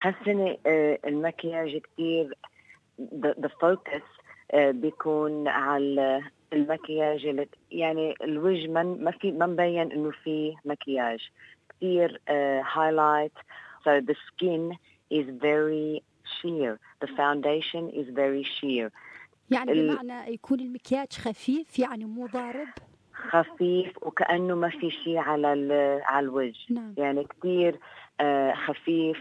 هالسنة المكياج كتير the focus بيكون على المكياج يعني الوجه ما مبين إنه فيه مكياج كتير highlight, so the skin is very sheer, the foundation is very sheer. يعني بمعنى يكون المكياج خفيف، يعني مو ضارب، خفيف وكأنه ما في شيء على الوجه. نعم. يعني كتير خفيف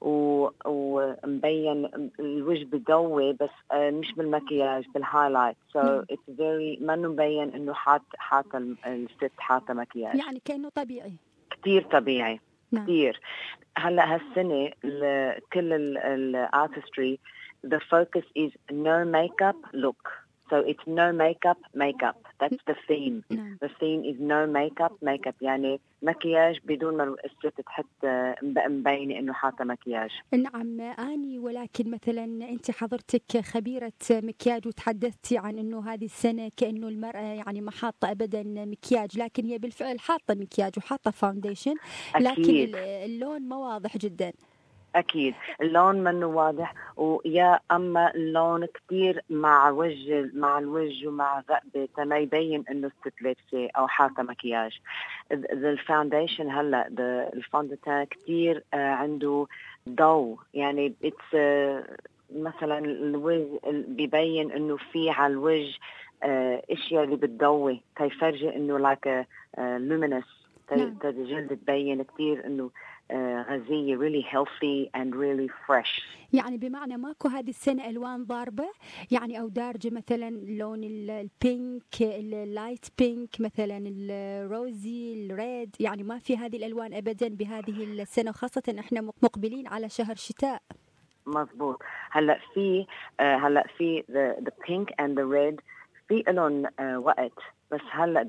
ومبين الوجه بضوي بس مش بالمكياج بالهايلايت. so it's very ما مبين انه حاطه الست حاطه مكياج، يعني كأنه طبيعي، كتير طبيعي. نعم. كتير. هلا هالسنه كل الارتستري the focus is no makeup look. So it's no makeup. That's the theme. The theme is no makeup. يعني مكياج بدون ما الست تحط مبينة إنه حاطة مكياج. نعم آني، ولكن مثلا أنت حضرتك خبيرة مكياج وتحدثتي عن إنه هذه السنة كأنه المرأة يعني ما حاطة أبدا مكياج، لكن هي بالفعل حاطة مكياج وحاطة فاونديشن، لكن اللون ما واضح جدا. أكيد اللون منه واضح، ويا أما اللون كتير مع الوجه ومع الرقبة ما يبين إنه الست لابسة أو حاطة مكياج. الفاونديشن هلا الفوندتان كتير عنده ضوء، يعني مثلا الوجه بيبين إنه في على الوجه اشياء اللي بتضوي تيفرجي انه لايك luminous الجلد تبين كتير انه غذية really healthy and really fresh. يعني بمعنى ماكو هذه السنة ألوان ضاربة يعني أو دارجة، مثلا لون البينك، اللايت بينك، مثلا الروزي، الريد، يعني ما في هذه الألوان أبدا بهذه السنة، وخاصة إحنا مقبلين على شهر شتاء. مظبوط. هلا في the pink and the red في لهم وقت، بس هلا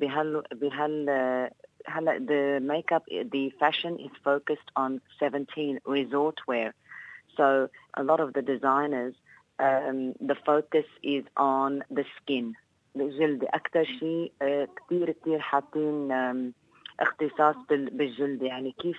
هلا the makeup, the fashion is focused on 17 resort wear. So a lot of the designers, the focus is on the skin. الجلد أكتر شيء كتير حاطين اختصاص بالجلد، يعني كيف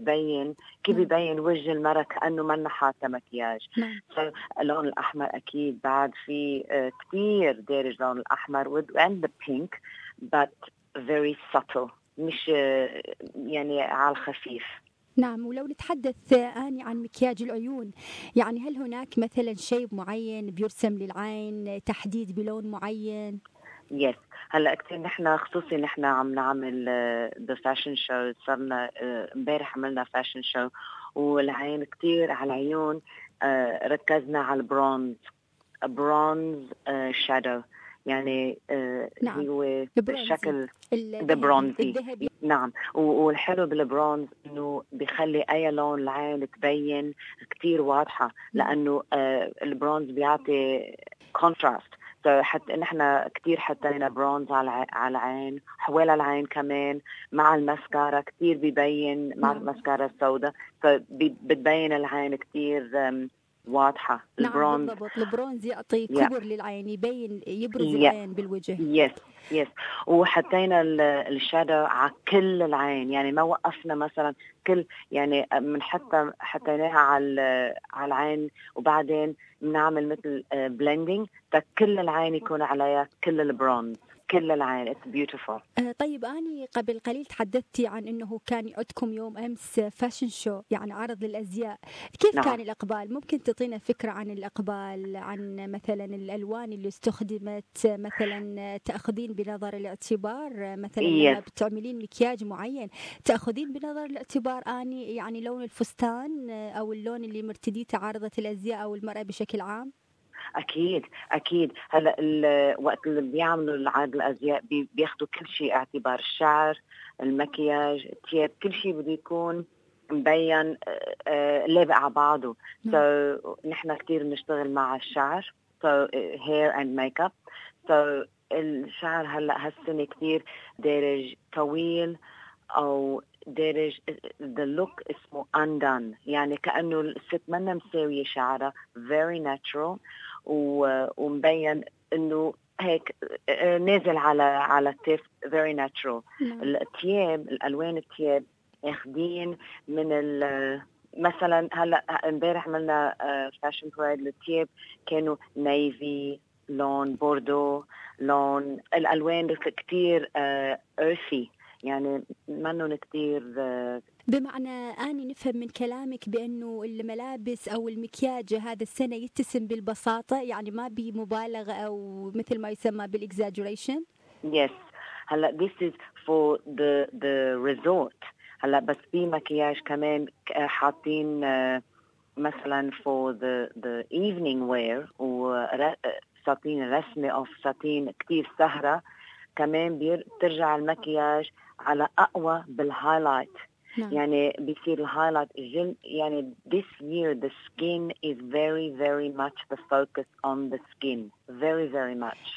بيبين وجه المرأة كأنه ما حاطة مكياج. اللون الأحمر أكيد بعد في كتير دارج لون الأحمر and the pink but very subtle، مش يعني على الخفيف. نعم. ولو نتحدث آني عن مكياج العيون، يعني هل هناك مثلا شيء معين بيرسم للعين، تحديد بلون معين؟ Yes. هلا كتير نحن خصوصي نحن عم نعمل the fashion show. صرنا امبارح عملنا fashion show والعين كتير على العيون ركزنا على البرونز shadow، يعني نعم. هو الشكل البرونزي. نعم. والحلو بالبرونز انه بيخلي اي لون العين تبين كتير واضحة، لانه البرونز بيعطي كونتراست. حتى نحن كتير حطينا برونز على العين، حوالي العين كمان مع الماسكارا كتير بيبين مع الماسكارا السوداء، فبتبين العين كتير واضحة. البرونز بالضبط. البرونز يعطي كبر للعين، يبرز العين بالوجه. يس. وحطينا الشادو على كل العين، يعني ما وقفنا مثلا كل يعني حطيناها على العين وبعدين بنعمل مثل بلندنج فكل العين يكون عليها كل البرونز كل العين. It's beautiful. طيب أني قبل قليل تحدثتي عن أنه كان عندكم يوم أمس فاشن شو، يعني عرض للأزياء. كيف كان الإقبال؟ ممكن تعطينا فكرة عن الإقبال، عن مثلا الألوان اللي استخدمت، مثلا تأخذين بنظر الاعتبار مثلا لما بتعملين مكياج معين تأخذين بنظر الاعتبار أني يعني لون الفستان أو اللون اللي مرتديته عارضة الأزياء أو المرأة بشكل عام؟ أكيد. هلا وقت اللي بيعملوا العرض الأزياء بياخدوا كل شيء اعتبار، الشعر، المكياج، الثياب، كل شيء بده يكون مبين لابق على بعضه. so نحن كتير بنشتغل مع الشعر، so hair and makeup. so الشعر هلا هالسنة كتير دارج طويل أو دارج the look اسمه undone، يعني كأنه الست منا مساوية شعرها very natural ومبين انه هيك نازل على التف very natural. الثياب، الالوان الثياب اخذين من مثلا هلا امبارح عملنا فاشن باريد للتياب، كانوا نيفي، لون بوردو، لون الالوان كتير ايرثي، يعني منهم كتير بمعنى أني نفهم من كلامك بأنه الملابس أو المكياج هذا السنة يتسم بالبساطة، يعني ما بمبالغة أو مثل ما يسمى بالإكزاجريشن. Yes. هلا this is for the resort. هلا بس في مكياج كمان حاطين مثلا for the evening wear، وساتين رسمة أو ساتين كتير سهرة كمان بترجع المكياج على أقوى بالهايلايت. نعم. يعني بيصير الهايلايت يعني this year the skin is very very much the focus on the skin, very very much.